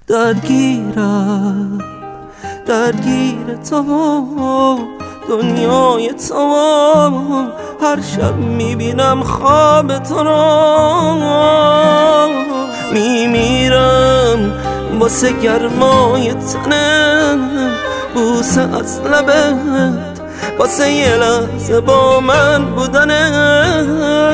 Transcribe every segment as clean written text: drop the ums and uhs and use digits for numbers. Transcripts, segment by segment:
درگیرم درگیر تو دنیای تو هر شب میبینم خواب تو رو میمیرم واسه گرمای تنت بوسه از لبت واسه یه لحظه با من بودنت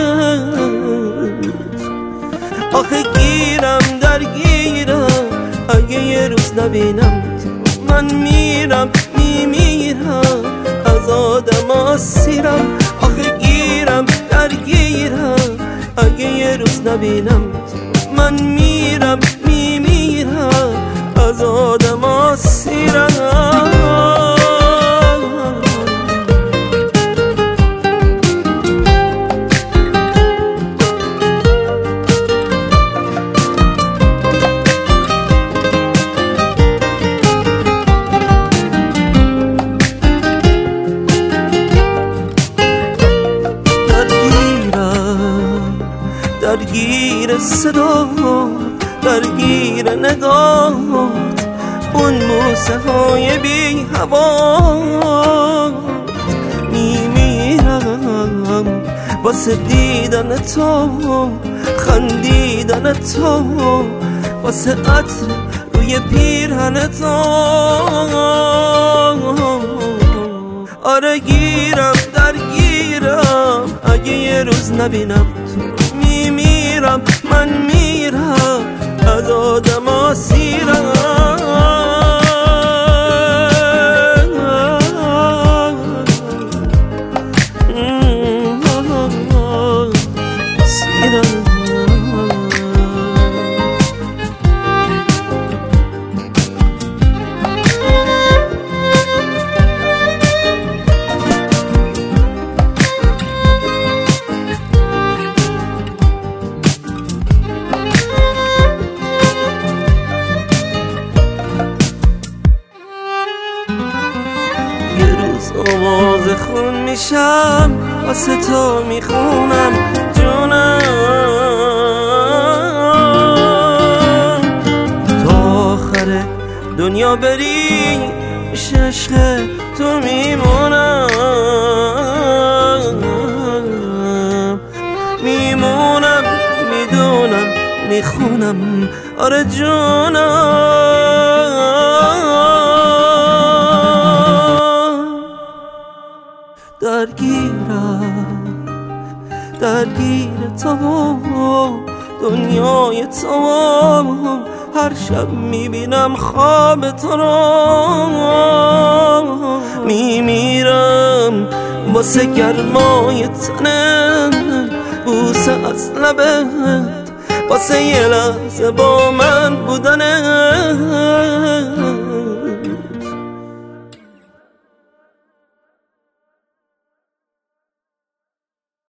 آخه گیرم درگیرم اگه یه روز نبینم من میرم میمیرم از آدم آسیرم آخه گیرم درگیرم اگه یه روز نبینم من میرم میمیرم از آدم آسیرم درگیر صدا درگیر نگاهت اون بوسه های بی هوا میمیرم واسه دیدن تو خندیدن تو واسه عطر روی پیرهن تو آره گیرم درگیرم اگه یه روز نبینم میمیرم من میرم از آدم آسیرم آواز خون میشم واسه تو میخونم جونم تا آخر دنیا بری میشه عشق تو میمونم میمونم میدونم میخونم آره جونم درگیر تو دنیای تو هر شب میبینم خواب تو رو میمیرم واسه گرمای تنت بوسه از لبت واسه یه لحظه با من بودنت